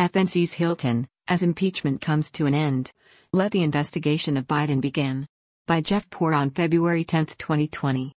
FNC's Hilton, as impeachment comes to an end. Let the investigation of Biden begin. By Jeff Poor on February 10, 2020.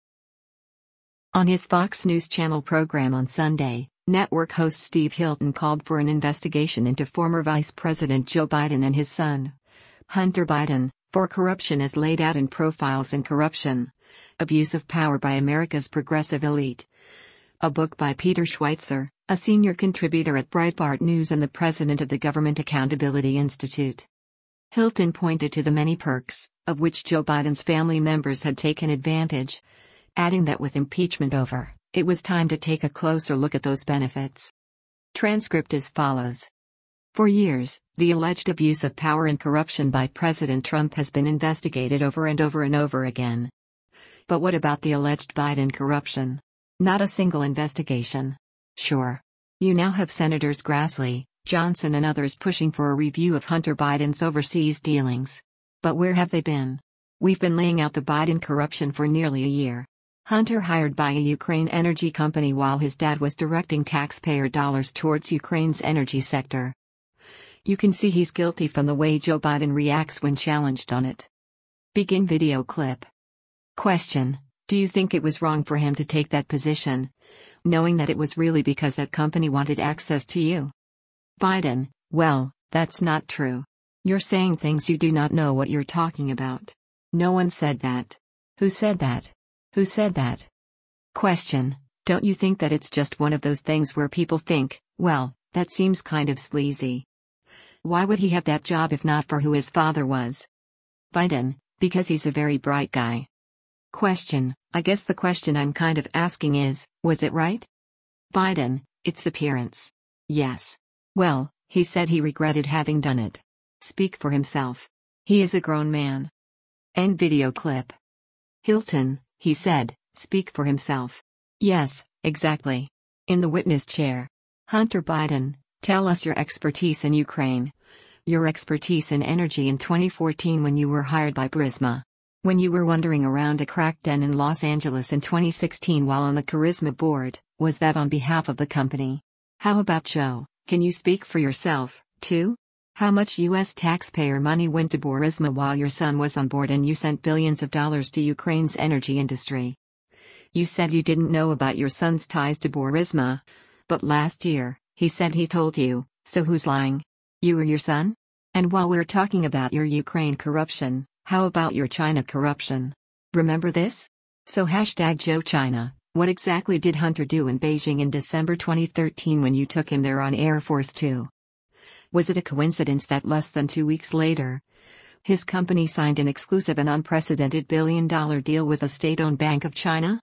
On his Fox News Channel program on Sunday, network host Steve Hilton called for an investigation into former Vice President Joe Biden and his son, Hunter Biden, for corruption as laid out in Profiles in Corruption: Abuse of Power by America's Progressive Elite. A book by Peter Schweizer, a senior contributor at Breitbart News and the president of the Government Accountability Institute. Hilton pointed to the many perks, of which Joe Biden's family members had taken advantage, adding that with impeachment over, it was time to take a closer look at those benefits. Transcript as follows. For years, the alleged abuse of power and corruption by President Trump has been investigated over and over and over again. But what about the alleged Biden corruption? Not a single investigation. Sure. You now have Senators Grassley, Johnson and others pushing for a review of Hunter Biden's overseas dealings. But where have they been? We've been laying out the Biden corruption for nearly a year. Hunter hired by a Ukraine energy company while his dad was directing taxpayer dollars towards Ukraine's energy sector. You can see he's guilty from the way Joe Biden reacts when challenged on it. Begin video clip. Question: do you think it was wrong for him to take that position, knowing that it was really because that company wanted access to you? Biden: well, that's not true. You're saying things you do not know what you're talking about. No one said that. Who said that? Who said that? Question: don't you think that it's just one of those things where people think, well, that seems kind of sleazy? Why would he have that job if not for who his father was? Biden: because he's a very bright guy. Question: I guess the question I'm kind of asking is, was it right? Biden: its appearance. Yes. Well, he said he regretted having done it. Speak for himself. He is a grown man. End video clip. Hilton: he said, speak for himself. Yes, exactly. In the witness chair. Hunter Biden: tell us your expertise in Ukraine. Your expertise in energy in 2014 when you were hired by Burisma. When you were wandering around a crack den in Los Angeles in 2016 while on the Charisma board, was that on behalf of the company? How about Joe? Can you speak for yourself, too? How much U.S. taxpayer money went to Burisma while your son was on board and you sent billions of dollars to Ukraine's energy industry? You said you didn't know about your son's ties to Burisma. But last year, he said he told you, so who's lying? You or your son? And while we're talking about your Ukraine corruption, how about your China corruption? Remember this? So #Joe China, what exactly did Hunter do in Beijing in December 2013 when you took him there on Air Force Two? Was it a coincidence that less than 2 weeks later, his company signed an exclusive and unprecedented billion-dollar deal with a state-owned Bank of China?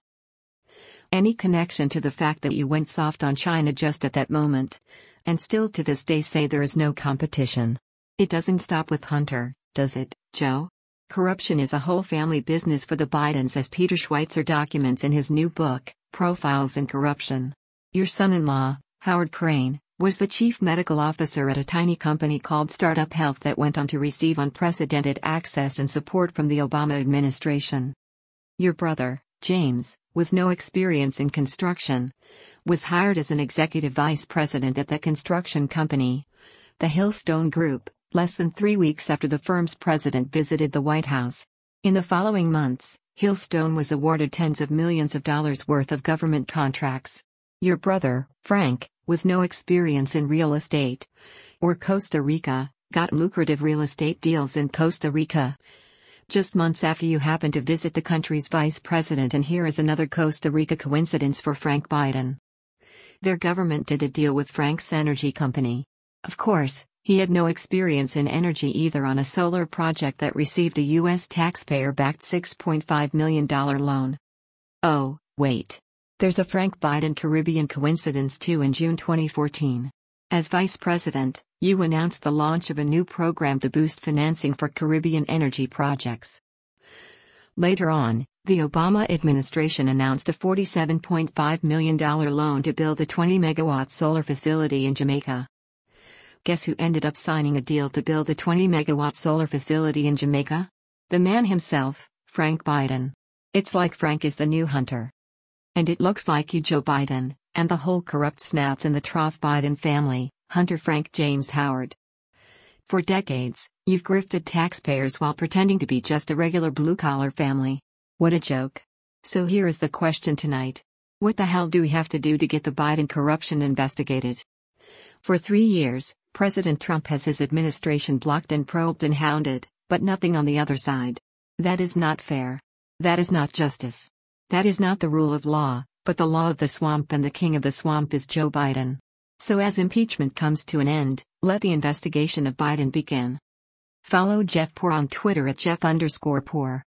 Any connection to the fact that you went soft on China just at that moment, and still to this day say there is no competition? It doesn't stop with Hunter, does it, Joe? Corruption is a whole family business for the Bidens, as Peter Schweizer documents in his new book, Profiles in Corruption. Your son-in-law, Howard Crane, was the chief medical officer at a tiny company called Startup Health that went on to receive unprecedented access and support from the Obama administration. Your brother, James, with no experience in construction, was hired as an executive vice president at the construction company, the Hillstone Group, less than 3 weeks after the firm's president visited the White House. In the following months, Hillstone was awarded tens of millions of dollars worth of government contracts. Your brother, Frank, with no experience in real estate or Costa Rica, got lucrative real estate deals in Costa Rica. Just months after you happened to visit the country's vice president, and here is another Costa Rica coincidence for Frank Biden. Their government did a deal with Frank's energy company. Of course, he had no experience in energy either on a solar project that received a U.S. taxpayer-backed $6.5 million loan. Oh, wait. There's a Frank Biden Caribbean coincidence too. In June 2014. As vice president, you announced the launch of a new program to boost financing for Caribbean energy projects. Later on, the Obama administration announced a $47.5 million loan to build a 20-megawatt solar facility in Jamaica. Guess who ended up signing a deal to build a 20-megawatt solar facility in Jamaica? The man himself, Frank Biden. It's like Frank is the new Hunter. And it looks like you, Joe Biden, and the whole corrupt snouts in the Trough Biden family, Hunter Frank James Howard. For decades, you've grifted taxpayers while pretending to be just a regular blue-collar family. What a joke. So here is the question tonight. What the hell do we have to do to get the Biden corruption investigated? For 3 years, President Trump has his administration blocked and probed and hounded, but nothing on the other side. That is not fair. That is not justice. That is not the rule of law, but the law of the swamp, and the king of the swamp is Joe Biden. So as impeachment comes to an end, let the investigation of Biden begin. Follow Jeff Poor on Twitter at Jeff_Poor.